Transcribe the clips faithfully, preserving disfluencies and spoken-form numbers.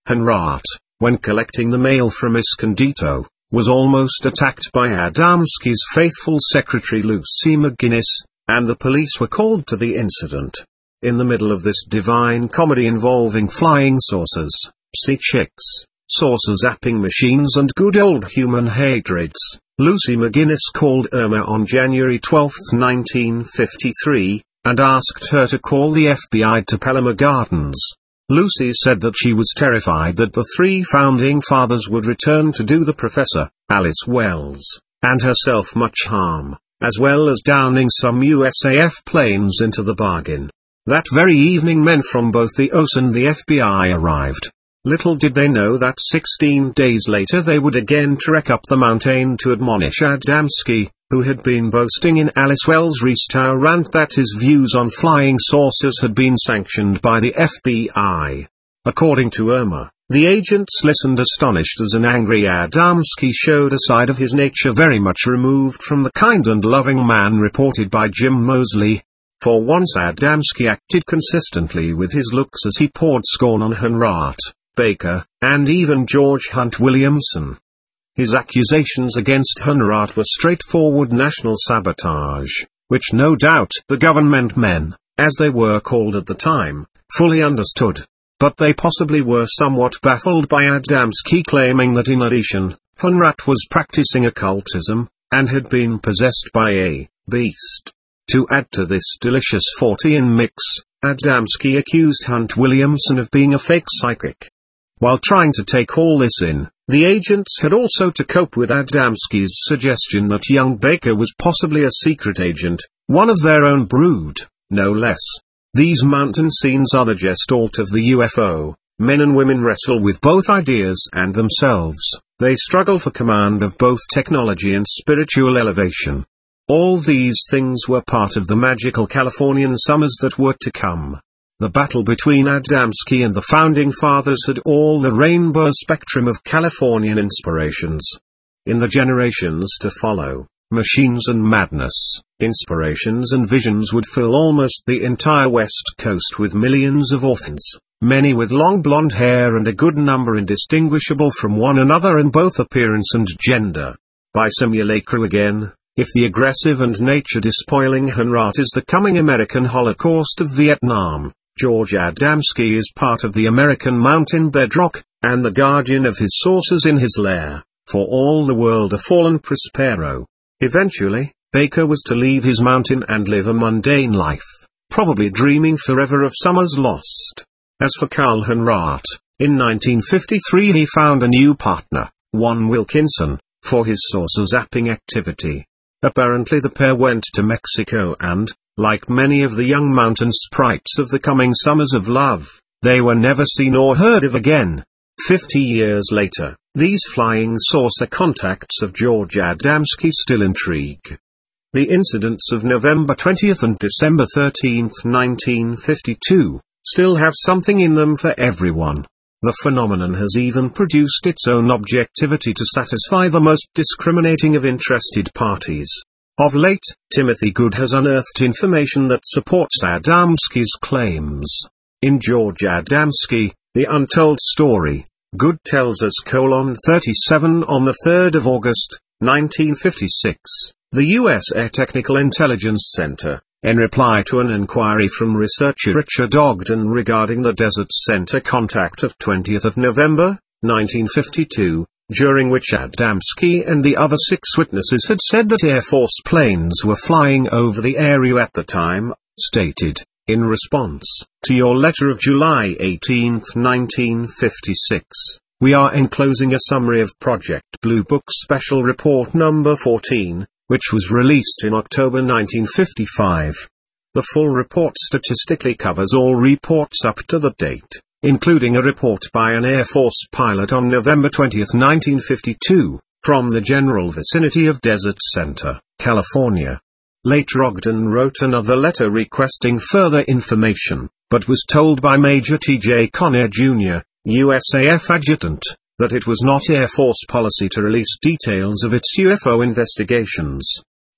Hunrat, when collecting the mail from Escondido, was almost attacked by Adamski's faithful secretary Lucy McGinnis, and the police were called to the incident. In the middle of this divine comedy involving flying saucers, psi chicks, saucer zapping machines and good old human hatreds, Lucy McGinnis called Irma on January twelfth nineteen fifty-three, and asked her to call the F B I to Palomar Gardens. Lucy said that she was terrified that the three founding fathers would return to do the professor, Alice Wells, and herself much harm, as well as downing some U S A F planes into the bargain. That very evening men from both the O S and the F B I arrived. Little did they know that sixteen days later they would again trek up the mountain to admonish Adamski, who had been boasting in Alice Wells' restaurant that his views on flying saucers had been sanctioned by the F B I. According to Irma, the agents listened astonished as an angry Adamski showed a side of his nature very much removed from the kind and loving man reported by Jim Moseley. For once Adamski acted consistently with his looks as he poured scorn on Hunrat, Baker, and even George Hunt Williamson. His accusations against Hunrat were straightforward national sabotage, which no doubt the government men, as they were called at the time, fully understood. But they possibly were somewhat baffled by Adamski claiming that in addition, Hunrat was practicing occultism, and had been possessed by a beast. To add to this delicious Fortean mix, Adamski accused Hunt Williamson of being a fake psychic. While trying to take all this in, the agents had also to cope with Adamski's suggestion that young Baker was possibly a secret agent, one of their own brood, no less. These mountain scenes are the gestalt of the U F O. Men and women wrestle with both ideas and themselves. They struggle for command of both technology and spiritual elevation. All these things were part of the magical Californian summers that were to come. The battle between Adamski and the Founding Fathers had all the rainbow spectrum of Californian inspirations. In the generations to follow, machines and madness, inspirations and visions would fill almost the entire West Coast with millions of orphans, many with long blonde hair and a good number indistinguishable from one another in both appearance and gender. By simulacra again, if the aggressive and nature-despoiling Hunrat is the coming American Holocaust of Vietnam, George Adamski is part of the American mountain bedrock, and the guardian of his sources in his lair, for all the world a fallen Prospero. Eventually, Baker was to leave his mountain and live a mundane life, probably dreaming forever of summers lost. As for Carl Hunrat, in nineteen fifty-three he found a new partner, one Wilkinson, for his saucer zapping activity. Apparently the pair went to Mexico and, like many of the young mountain sprites of the coming summers of love, they were never seen or heard of again. Fifty years later, these flying saucer contacts of George Adamski still intrigue. The incidents of November twentieth and December thirteenth nineteen fifty-two, still have something in them for everyone. The phenomenon has even produced its own objectivity to satisfy the most discriminating of interested parties. Of late, Timothy Good has unearthed information that supports Adamski's claims. In George Adamski, The Untold Story, Good tells us colon thirty-seven on the third of August, nineteen fifty-six, the U S Air Technical Intelligence Center, in reply to an inquiry from researcher Richard Ogden regarding the Desert Center contact of twentieth of November, nineteen fifty-two, during which Adamski and the other six witnesses had said that Air Force planes were flying over the area at the time, stated, in response to your letter of July eighteenth nineteen fifty-six, we are enclosing a summary of Project Blue Book Special Report number fourteen, which was released in October nineteen fifty-five. The full report statistically covers all reports up to the date, including a report by an Air Force pilot on November twentieth nineteen fifty-two, from the general vicinity of Desert Center, California. Later Ogden wrote another letter requesting further information, but was told by Major T J Conner Junior, U S A F adjutant, that it was not Air Force policy to release details of its U F O investigations.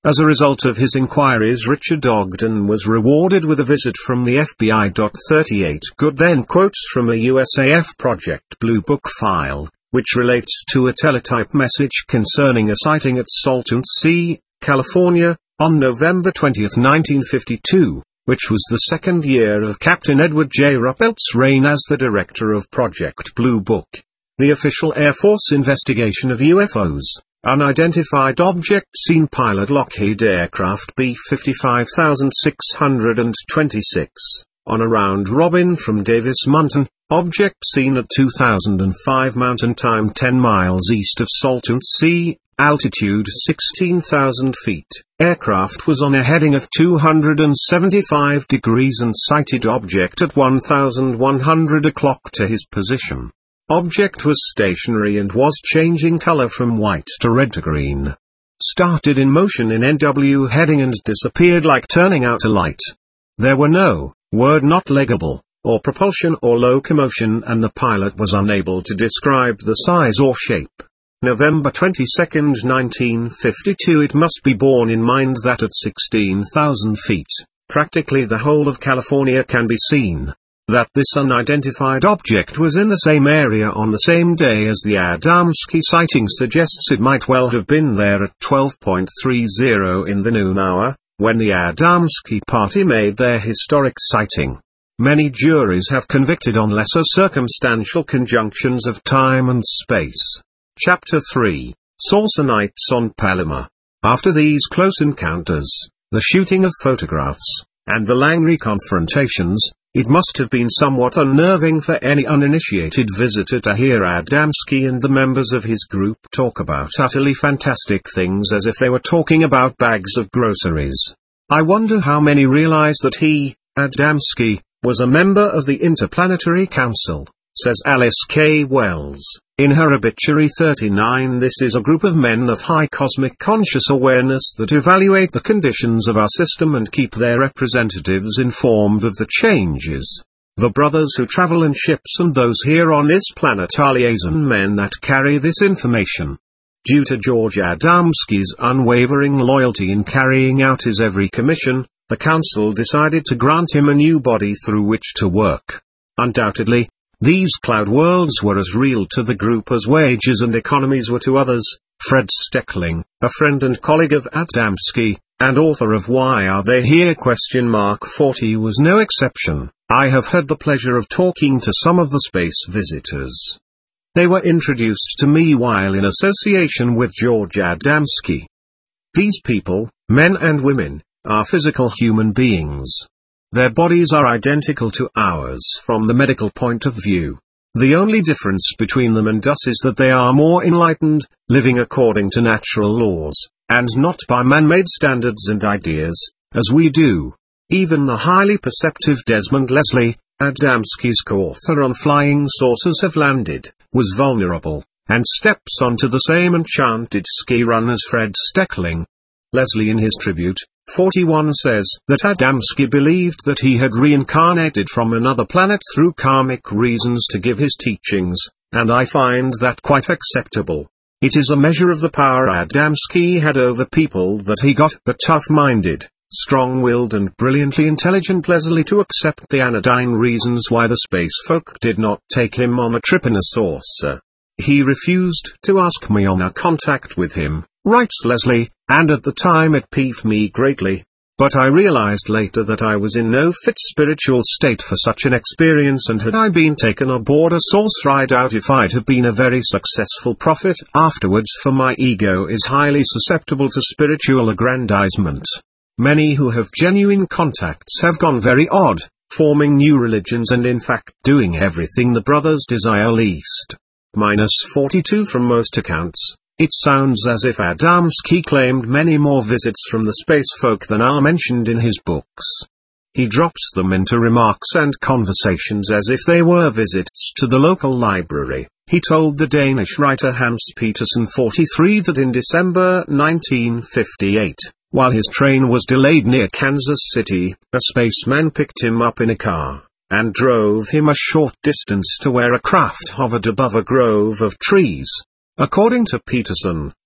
As a result of his inquiries, Richard Ogden was rewarded with a visit from the F B I. thirty-eight Good then quotes from a U S A F Project Blue Book file, which relates to a teletype message concerning a sighting at Salton Sea, California, on November twentieth nineteen fifty-two, which was the second year of Captain Edward J. Ruppelt's reign as the director of Project Blue Book. The official Air Force investigation of U F Os. Unidentified object seen pilot Lockheed aircraft B fifty-five six twenty-six, on a round robin from Davis Mountain, object seen at two thousand five Mountain Time ten miles east of Salton Sea, altitude sixteen thousand feet. Aircraft was on a heading of two hundred seventy-five degrees and sighted object at eleven hundred o'clock to his position. Object was stationary and was changing color from white to red to green. Started in motion in N W heading and disappeared like turning out a light. There were no word not legible, or propulsion or locomotion, and the pilot was unable to describe the size or shape. November twenty-second nineteen fifty-two. It must be borne in mind that at sixteen thousand feet, practically the whole of California can be seen. That this unidentified object was in the same area on the same day as the Adamski sighting suggests it might well have been there at twelve thirty in the noon hour, when the Adamski party made their historic sighting. Many juries have convicted on lesser circumstantial conjunctions of time and space. Chapter three. Saucer Nights on Palomar. After these close encounters, the shooting of photographs, and the Langley confrontations, it must have been somewhat unnerving for any uninitiated visitor to hear Adamski and the members of his group talk about utterly fantastic things as if they were talking about bags of groceries. I wonder how many realize that he, Adamski, was a member of the Interplanetary Council, says Alice K. Wells, in her obituary thirty-nine. This is a group of men of high cosmic conscious awareness that evaluate the conditions of our system and keep their representatives informed of the changes. The brothers who travel in ships and those here on this planet are liaison men that carry this information. Due to George Adamski's unwavering loyalty in carrying out his every commission, the Council decided to grant him a new body through which to work. Undoubtedly, these cloud worlds were as real to the group as wages and economies were to others. Fred Steckling, a friend and colleague of Adamski, and author of Why Are They Here? Question mark forty was no exception. I have had the pleasure of talking to some of the space visitors. They were introduced to me while in association with George Adamski. These people, men and women, are physical human beings. Their bodies are identical to ours from the medical point of view. The only difference between them and us is that they are more enlightened, living according to natural laws, and not by man-made standards and ideas, as we do. Even the highly perceptive Desmond Leslie, Adamski's co-author on Flying Saucers Have Landed, was vulnerable, and steps onto the same enchanted ski run as Fred Steckling. Leslie in his tribute, forty-one says that Adamski believed that he had reincarnated from another planet through karmic reasons to give his teachings, and I find that quite acceptable. It is a measure of the power Adamski had over people that he got the tough-minded, strong-willed and brilliantly intelligent Leslie to accept the anodyne reasons why the space folk did not take him on a trip in a saucer. He refused to ask me on a contact with him, writes Leslie, and at the time it peeved me greatly. But I realized later that I was in no fit spiritual state for such an experience, and had I been taken aboard a saucer I doubt if I'd have been a very successful prophet afterwards, for my ego is highly susceptible to spiritual aggrandizement. Many who have genuine contacts have gone very odd, forming new religions and in fact doing everything the brothers desire least. Minus forty-two from most accounts. It sounds as if Adamski claimed many more visits from the space folk than are mentioned in his books. He drops them into remarks and conversations as if they were visits to the local library. He told the Danish writer Hans Petersen forty-three that in December nineteen fifty-eight, while his train was delayed near Kansas City, a spaceman picked him up in a car, and drove him a short distance to where a craft hovered above a grove of trees. According to Peterson,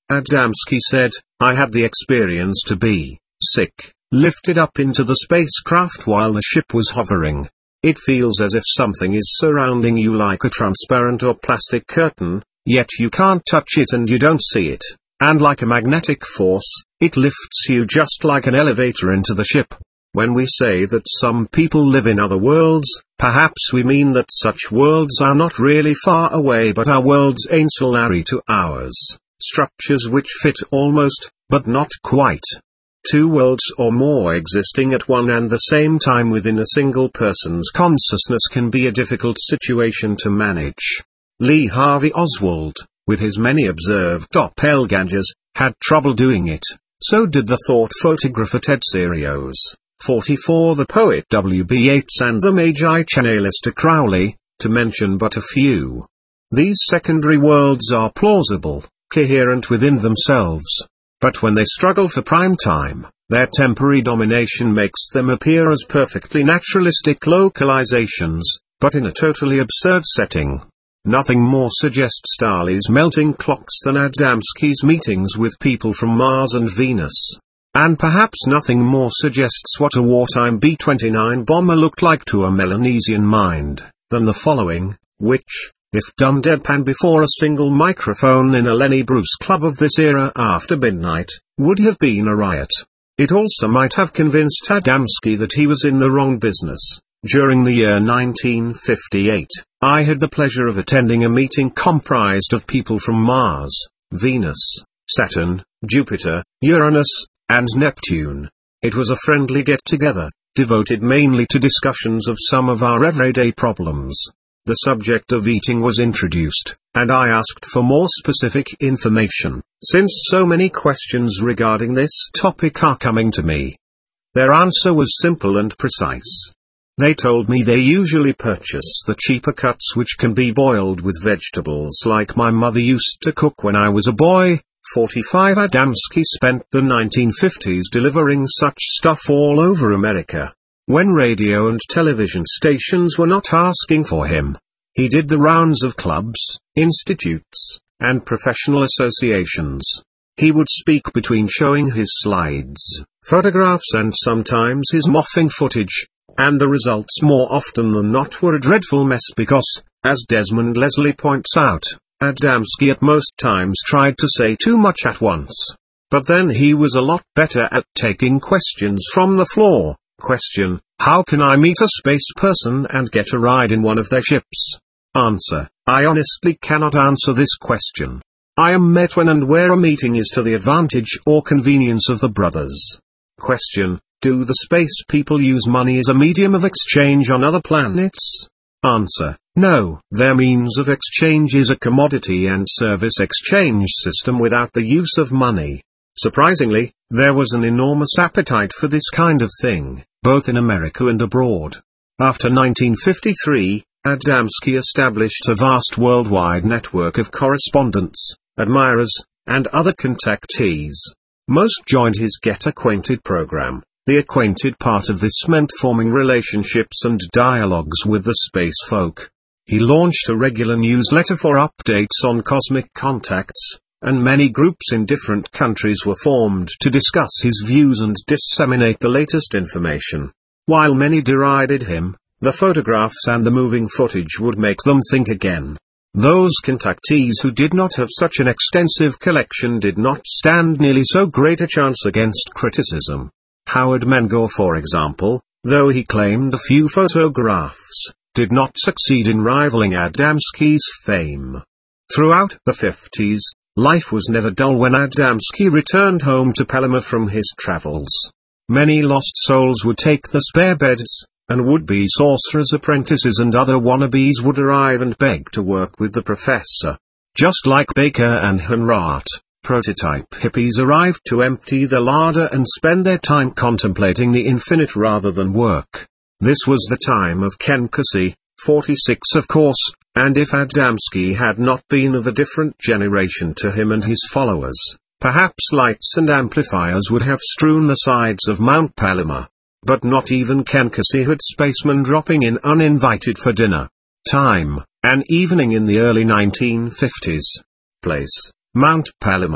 Adamski said, I had the experience to be sick, lifted up into the spacecraft while the ship was hovering. It feels as if something is surrounding you like a transparent or plastic curtain, yet you can't touch it and you don't see it, and like a magnetic force, it lifts you just like an elevator into the ship. When we say that some people live in other worlds, perhaps we mean that such worlds are not really far away but are worlds ancillary to ours, structures which fit almost, but not quite. Two worlds or more existing at one and the same time within a single person's consciousness can be a difficult situation to manage. Lee Harvey Oswald, with his many observed doppelgangers, had trouble doing it. So did the thought photographer Ted Serios, forty-four, the poet W B Yeats and the Magi Chancellor Aleister Crowley, to mention but a few. These secondary worlds are plausible, coherent within themselves. But when they struggle for prime time, their temporary domination makes them appear as perfectly naturalistic localizations, but in a totally absurd setting. Nothing more suggests Starley's melting clocks than Adamski's meetings with people from Mars and Venus. And perhaps nothing more suggests what a wartime B twenty-nine bomber looked like to a Melanesian mind, than the following, which, if done deadpan before a single microphone in a Lenny Bruce club of this era after midnight, would have been a riot. It also might have convinced Adamski that he was in the wrong business. During the year nineteen fifty-eight, I had the pleasure of attending a meeting comprised of people from Mars, Venus, Saturn, Jupiter, Uranus, and Neptune. It was a friendly get-together, devoted mainly to discussions of some of our everyday problems. The subject of eating was introduced, and I asked for more specific information, since so many questions regarding this topic are coming to me. Their answer was simple and precise. They told me they usually purchase the cheaper cuts which can be boiled with vegetables like my mother used to cook when I was a boy. forty-five Adamski spent the nineteen fifties delivering such stuff all over America. When radio and television stations were not asking for him, he did the rounds of clubs, institutes, and professional associations. He would speak between showing his slides, photographs and sometimes his moffing footage, and the results more often than not were a dreadful mess because, as Desmond Leslie points out, Adamski at most times tried to say too much at once. But then he was a lot better at taking questions from the floor. Question: how can I meet a space person and get a ride in one of their ships? Answer: I honestly cannot answer this question. I am met when and where a meeting is to the advantage or convenience of the brothers. Question: do the space people use money as a medium of exchange on other planets? Answer: no, their means of exchange is a commodity and service exchange system without the use of money. Surprisingly, there was an enormous appetite for this kind of thing, both in America and abroad. After nineteen fifty-three, Adamski established a vast worldwide network of correspondents, admirers, and other contactees. Most joined his Get Acquainted program. The acquainted part of this meant forming relationships and dialogues with the space folk. He launched a regular newsletter for updates on cosmic contacts, and many groups in different countries were formed to discuss his views and disseminate the latest information. While many derided him, the photographs and the moving footage would make them think again. Those contactees who did not have such an extensive collection did not stand nearly so great a chance against criticism. Howard Menger, for example, though he claimed a few photographs, did not succeed in rivaling Adamski's fame. Throughout the fifties, life was never dull when Adamski returned home to Palomar from his travels. Many lost souls would take the spare beds, and would-be sorcerers' apprentices and other wannabes would arrive and beg to work with the professor. Just like Baker and Henrat, prototype hippies arrived to empty the larder and spend their time contemplating the infinite rather than work. This was the time of Ken Kesey, forty-six of course, and if Adamski had not been of a different generation to him and his followers, perhaps lights and amplifiers would have strewn the sides of Mount Palomar. But not even Ken Kesey had spacemen dropping in uninvited for dinner. Time: an evening in the early nineteen fifties. Place: Mount Palomar.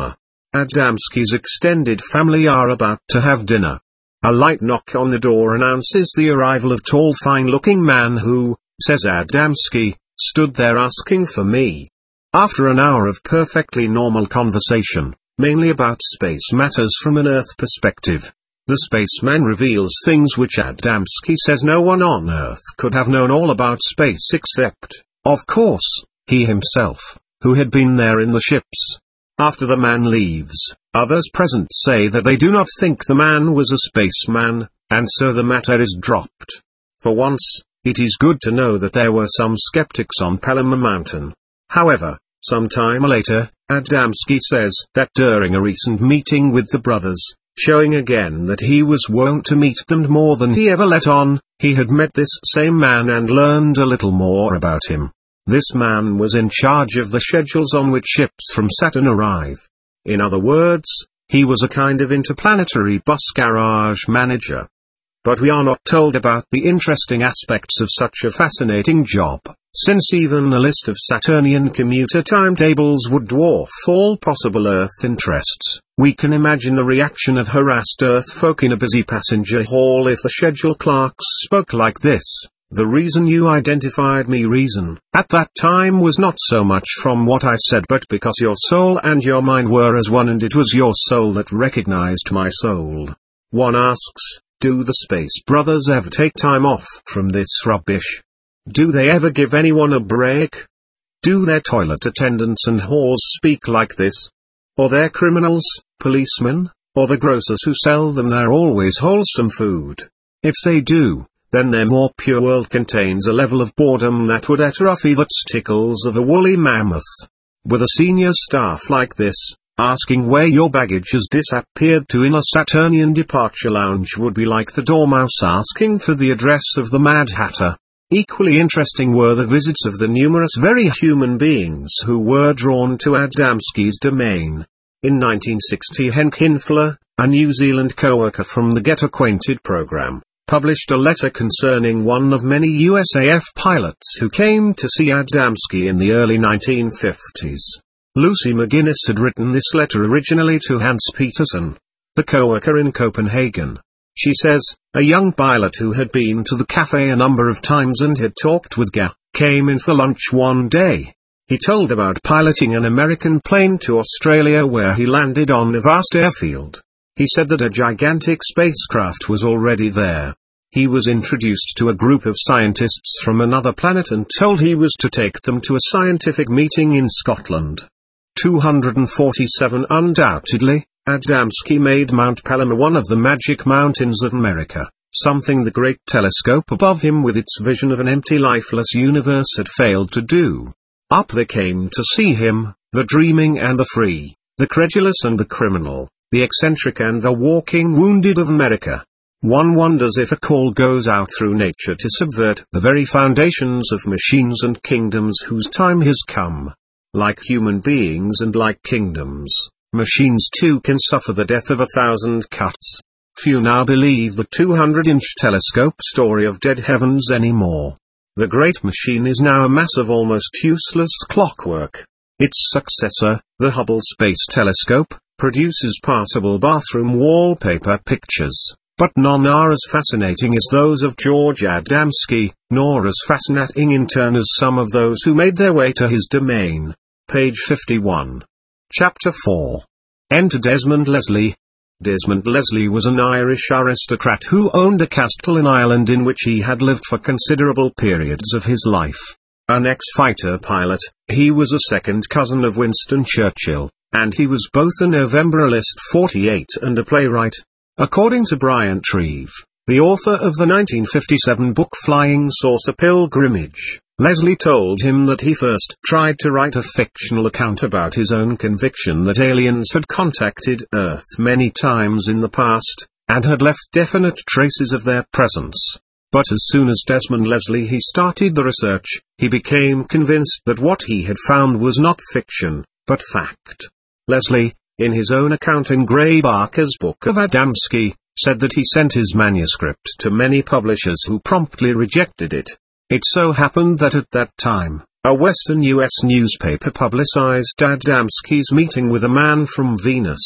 Adamski's extended family are about to have dinner. A light knock on the door announces the arrival of a tall fine-looking man who, says Adamski, stood there asking for me. After an hour of perfectly normal conversation, mainly about space matters from an Earth perspective, the spaceman reveals things which Adamski says no one on Earth could have known all about space except, of course, he himself, who had been there in the ships. After the man leaves, others present say that they do not think the man was a spaceman, and so the matter is dropped. For once, it is good to know that there were some skeptics on Palomar Mountain. However, some time later, Adamski says that during a recent meeting with the brothers, showing again that he was wont to meet them more than he ever let on, he had met this same man and learned a little more about him. This man was in charge of the schedules on which ships from Saturn arrive. In other words, he was a kind of interplanetary bus garage manager. But we are not told about the interesting aspects of such a fascinating job, since even a list of Saturnian commuter timetables would dwarf all possible Earth interests. We can imagine the reaction of harassed Earth folk in a busy passenger hall if the schedule clerks spoke like this. The reason you identified me reason at that time was not so much from what I said but because your soul and your mind were as one and it was your soul that recognized my soul. One asks, do the Space Brothers ever take time off from this rubbish? Do they ever give anyone a break? Do their toilet attendants and whores speak like this? Or their criminals, policemen, or the grocers who sell them their always wholesome food? If they do, then their more pure world contains a level of boredom that would atrophy the tickles of a woolly mammoth. With a senior staff like this, asking where your baggage has disappeared to in a Saturnian departure lounge would be like the dormouse asking for the address of the Mad Hatter. Equally interesting were the visits of the numerous very human beings who were drawn to Adamski's domain. In nineteen sixty Henk Hinfler, a New Zealand co-worker from the Get Acquainted program, published a letter concerning one of many U S A F pilots who came to see Adamski in the early nineteen fifties. Lucy McGuinness had written this letter originally to Hans Petersen, the co-worker in Copenhagen. She says, a young pilot who had been to the cafe a number of times and had talked with Ga, came in for lunch one day. He told about piloting an American plane to Australia where he landed on a vast airfield. He said that a gigantic spacecraft was already there. He was introduced to a group of scientists from another planet and told he was to take them to a scientific meeting in Scotland. two hundred forty-seven Undoubtedly, Adamski made Mount Palomar one of the magic mountains of America, something the great telescope above him with its vision of an empty lifeless universe had failed to do. Up they came to see him, the dreaming and the free, the credulous and the criminal, the eccentric and the walking wounded of America. One wonders if a call goes out through nature to subvert the very foundations of machines and kingdoms whose time has come. Like human beings and like kingdoms, machines too can suffer the death of a thousand cuts. Few now believe the two hundred inch telescope story of dead heavens anymore. The great machine is now a mass of almost useless clockwork. Its successor, the Hubble Space Telescope, produces passable bathroom wallpaper pictures, but none are as fascinating as those of George Adamski, nor as fascinating in turn as some of those who made their way to his domain. Page fifty-one. Chapter four. Enter Desmond Leslie. Desmond Leslie was an Irish aristocrat who owned a castle in Ireland in which he had lived for considerable periods of his life. An ex-fighter pilot, he was a second cousin of Winston Churchill, and he was both a Novemberalist forty-eight and a playwright. According to Bryant Reeve, the author of the nineteen fifty-seven book Flying Saucer Pilgrimage, Leslie told him that he first tried to write a fictional account about his own conviction that aliens had contacted Earth many times in the past, and had left definite traces of their presence. But as soon as Desmond Leslie he started the research, he became convinced that what he had found was not fiction, but fact. Leslie, in his own account in Gray Barker's Book of Adamski, said that he sent his manuscript to many publishers who promptly rejected it. It so happened that at that time, A Western U S newspaper publicized Adamski's meeting with a man from Venus.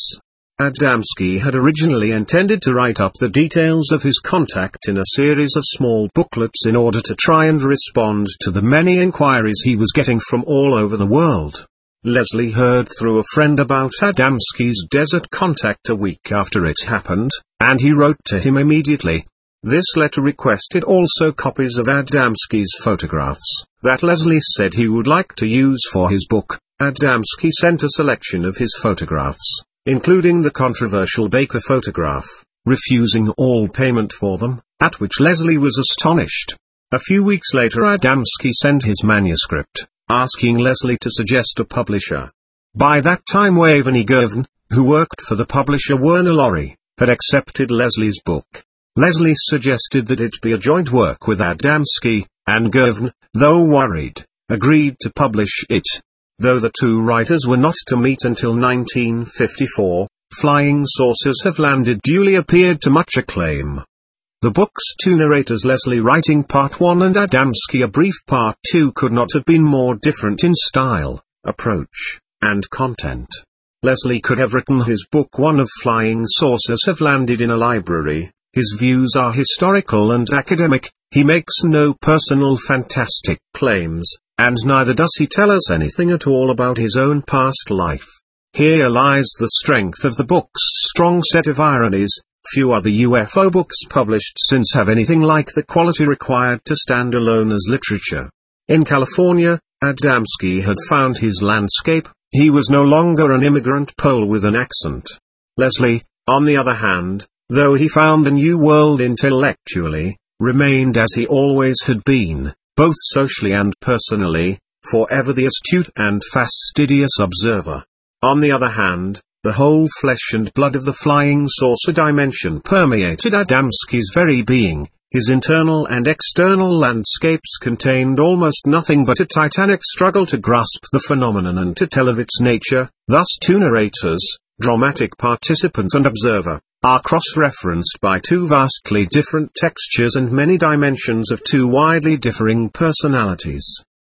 Adamski had originally intended to write up the details of his contact in a series of small booklets in order to try and respond to the many inquiries he was getting from all over the world. Leslie heard through a friend about Adamski's desert contact a week after it happened, and he wrote to him immediately. This letter requested also copies of Adamski's photographs, that Leslie said he would like to use for his book. Adamski sent a selection of his photographs, including the controversial Baker photograph, refusing all payment for them, at which Leslie was astonished. A few weeks later Adamski sent his manuscript, asking Leslie to suggest a publisher. By that time Waveney Girvan, who worked for the publisher Werner Laurie, had accepted Leslie's book. Leslie suggested that it be a joint work with Adamski, and Girvan, though worried, agreed to publish it. Though the two writers were not to meet until nineteen fifty-four, Flying Saucers Have Landed duly appeared to much acclaim. The book's two narrators, Leslie writing part one and Adamski a brief part two, could not have been more different in style, approach, and content. Leslie could have written his book one of Flying Saucers Have Landed in a library. His views are historical and academic, he makes no personal fantastic claims, and neither does he tell us anything at all about his own past life. Here lies the strength of the book's strong set of ironies. Few other U F O books published since have anything like the quality required to stand alone as literature. In California, Adamski had found his landscape. He was no longer an immigrant Pole with an accent. Leslie, on the other hand, though he found a new world intellectually, remained as he always had been, both socially and personally, forever the astute and fastidious observer. On the other hand, the whole flesh and blood of the flying saucer dimension permeated Adamski's very being. His internal and external landscapes contained almost nothing but a titanic struggle to grasp the phenomenon and to tell of its nature. Thus two narrators, dramatic participant and observer, are cross-referenced by two vastly different textures and many dimensions of two widely differing personalities.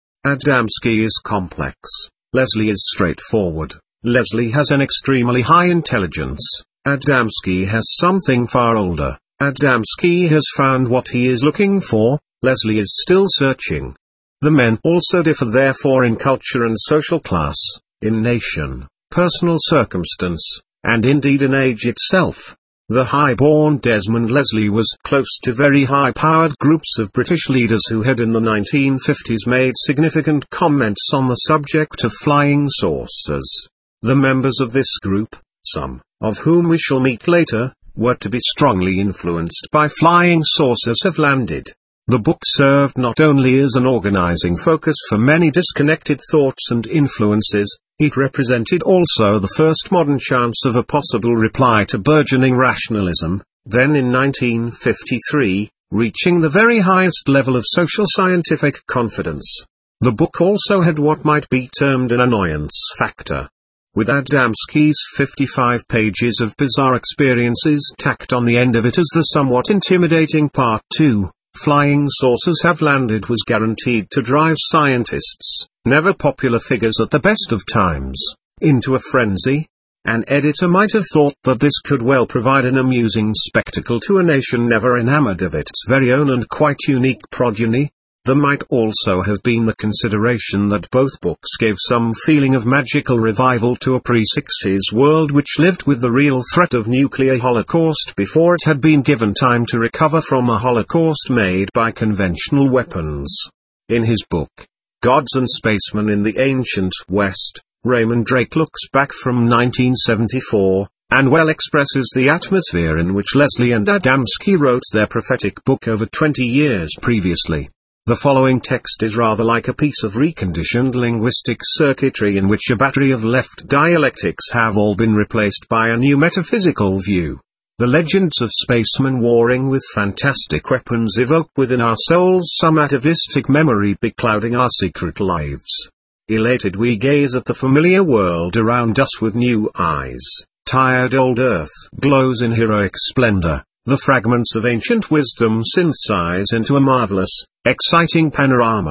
Adamski is complex. Leslie is straightforward. Leslie has an extremely high intelligence. Adamski has something far older. Adamski has found what he is looking for. Leslie is still searching. The men also differ therefore in culture and social class, in nation, personal circumstance, and indeed in age itself. The high-born Desmond Leslie was close to very high-powered groups of British leaders who had in the nineteen fifties made significant comments on the subject of flying saucers. The members of this group, some of whom we shall meet later, were to be strongly influenced by Flying Saucers Have Landed. The book served not only as an organizing focus for many disconnected thoughts and influences, it represented also the first modern chance of a possible reply to burgeoning rationalism, then in nineteen fifty-three, reaching the very highest level of social scientific confidence. The book also had what might be termed an annoyance factor. With Adamski's fifty-five pages of bizarre experiences tacked on the end of it as the somewhat intimidating part two, Flying Saucers Have Landed was guaranteed to drive scientists, never popular figures at the best of times, into a frenzy. An editor might have thought that this could well provide an amusing spectacle to a nation never enamored of its very own and quite unique progeny. There might also have been the consideration that both books gave some feeling of magical revival to a pre-sixties world which lived with the real threat of nuclear holocaust before it had been given time to recover from a holocaust made by conventional weapons. In his book, Gods and Spacemen in the Ancient West, Raymond Drake looks back from nineteen seventy-four, and well expresses the atmosphere in which Leslie and Adamski wrote their prophetic book over twenty years previously. The following text is rather like a piece of reconditioned linguistic circuitry in which a battery of left dialectics have all been replaced by a new metaphysical view. The legends of spacemen warring with fantastic weapons evoke within our souls some atavistic memory beclouding our secret lives. Elated we gaze at the familiar world around us with new eyes. Tired old Earth glows in heroic splendor. The fragments of ancient wisdom synthesize into a marvelous, exciting panorama.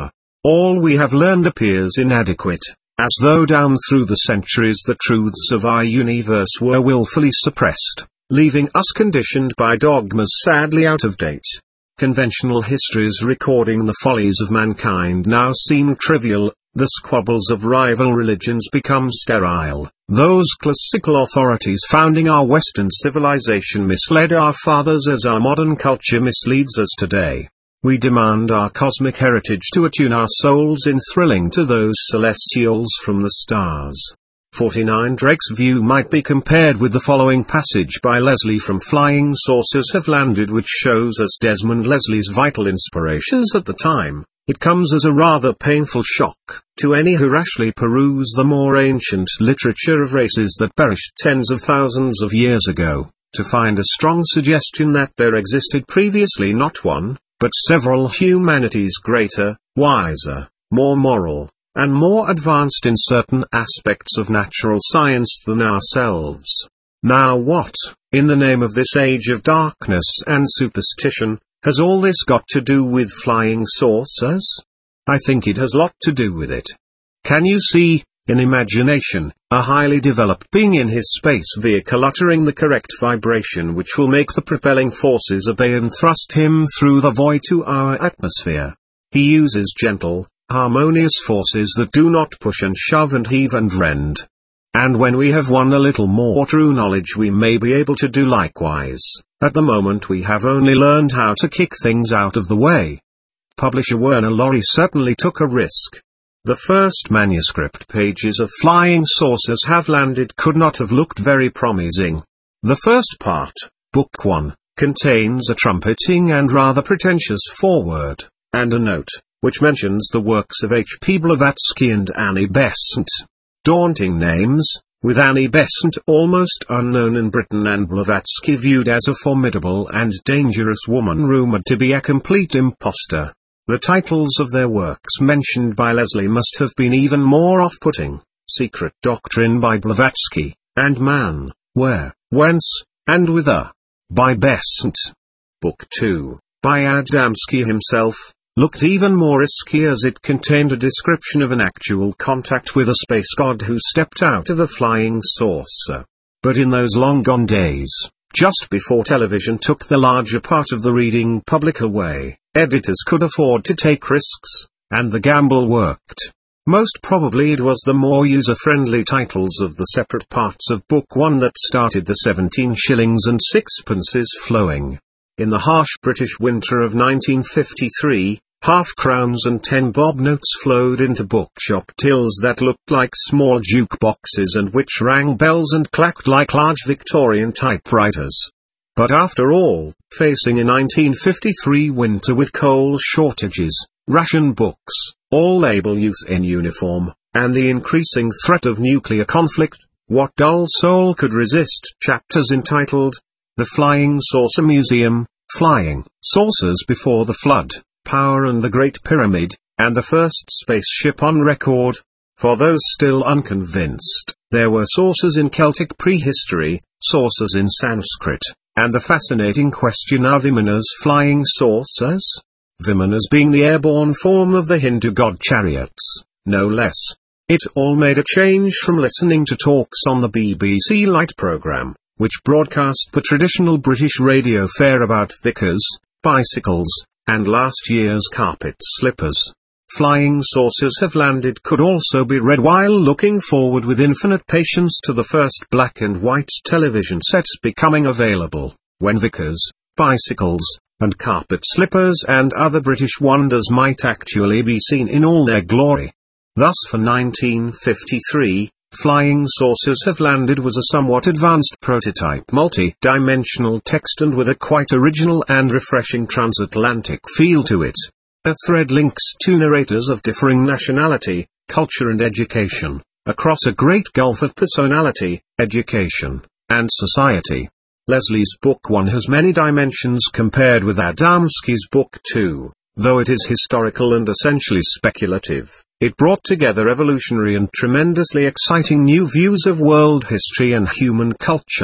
all we have learned appears inadequate, as though down through the centuries the truths of our universe were willfully suppressed, leaving us conditioned by dogmas sadly out of date. Conventional histories recording the follies of mankind now seem trivial, the squabbles of rival religions become sterile, those classical authorities founding our Western civilization misled our fathers as our modern culture misleads us today. We demand our cosmic heritage to attune our souls in thrilling to those celestials from the stars. forty-nine Drake's view might be compared with the following passage by Leslie from Flying Saucers Have Landed, which shows us Desmond Leslie's vital inspirations at the time. It comes as a rather painful shock to any who rashly peruse the more ancient literature of races that perished tens of thousands of years ago, to find a strong suggestion that there existed previously not one, but several humanities greater, wiser, more moral, and more advanced in certain aspects of natural science than ourselves. Now what, in the name of this age of darkness and superstition, has all this got to do with flying saucers? I think it has a lot to do with it. Can you see, in imagination, a highly developed being in his space vehicle uttering the correct vibration which will make the propelling forces obey and thrust him through the void to our atmosphere? He uses gentle, harmonious forces that do not push and shove and heave and rend. And when we have won a little more true knowledge we may be able to do likewise. At the moment we have only learned how to kick things out of the way. Publisher Werner Laurie certainly took a risk. The first manuscript pages of Flying Saucers Have Landed could not have looked very promising. The first part, Book one, contains a trumpeting and rather pretentious foreword, and a note, which mentions the works of H P Blavatsky and Annie Besant. Daunting names, with Annie Besant almost unknown in Britain and Blavatsky viewed as a formidable and dangerous woman rumoured to be a complete impostor. The titles of their works mentioned by Leslie must have been even more off-putting: Secret Doctrine by Blavatsky, and Man, Where, Whence, and Whither, by Besant. Book two, by Adamski himself, looked even more risky as it contained a description of an actual contact with a space god who stepped out of a flying saucer. But in those long-gone days, just before television took the larger part of the reading public away, editors could afford to take risks, and the gamble worked. Most probably it was the more user-friendly titles of the separate parts of Book one that started the seventeen shillings and sixpences flowing. In the harsh British winter of nineteen fifty-three, half-crowns and ten bob notes flowed into bookshop tills that looked like small jukeboxes and which rang bells and clacked like large Victorian typewriters. But after all, facing a nineteen fifty-three winter with coal shortages, ration books, all label youth in uniform, and the increasing threat of nuclear conflict, what dull soul could resist chapters entitled, The Flying Saucer Museum, Flying Saucers Before the Flood, Power and the Great Pyramid, and the First Spaceship on Record? For those still unconvinced, there were saucers in Celtic prehistory, saucers in Sanskrit, and the fascinating question are Vimanas flying saucers? Vimanas being the airborne form of the Hindu god Chariots, no less. It all made a change from listening to talks on the B B C Light programme, which broadcast the traditional British radio fare about Vickers, bicycles, and last year's carpet slippers. Flying Saucers Have Landed could also be read while looking forward with infinite patience to the first black and white television sets becoming available, when Vickers, bicycles, and carpet slippers and other British wonders might actually be seen in all their glory. Thus for nineteen fifty-three, Flying Saucers Have Landed was a somewhat advanced prototype multi-dimensional text and with a quite original and refreshing transatlantic feel to it. A thread links two narrators of differing nationality, culture and education, across a great gulf of personality, education, and society. Leslie's Book one has many dimensions compared with Adamski's Book two, though it is historical and essentially speculative. It brought together evolutionary and tremendously exciting new views of world history and human culture.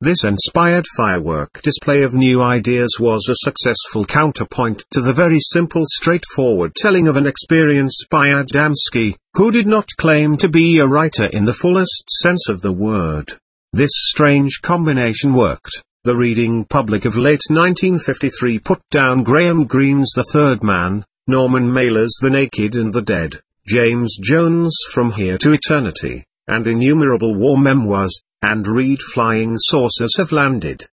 This inspired firework display of new ideas was a successful counterpoint to the very simple straightforward telling of an experience by Adamski, who did not claim to be a writer in the fullest sense of the word. This strange combination worked. The reading public of late nineteen fifty-three put down Graham Greene's The Third Man, Norman Mailer's The Naked and the Dead, James Jones' From Here to Eternity, and innumerable war memoirs, and read Flying Saucers Have Landed.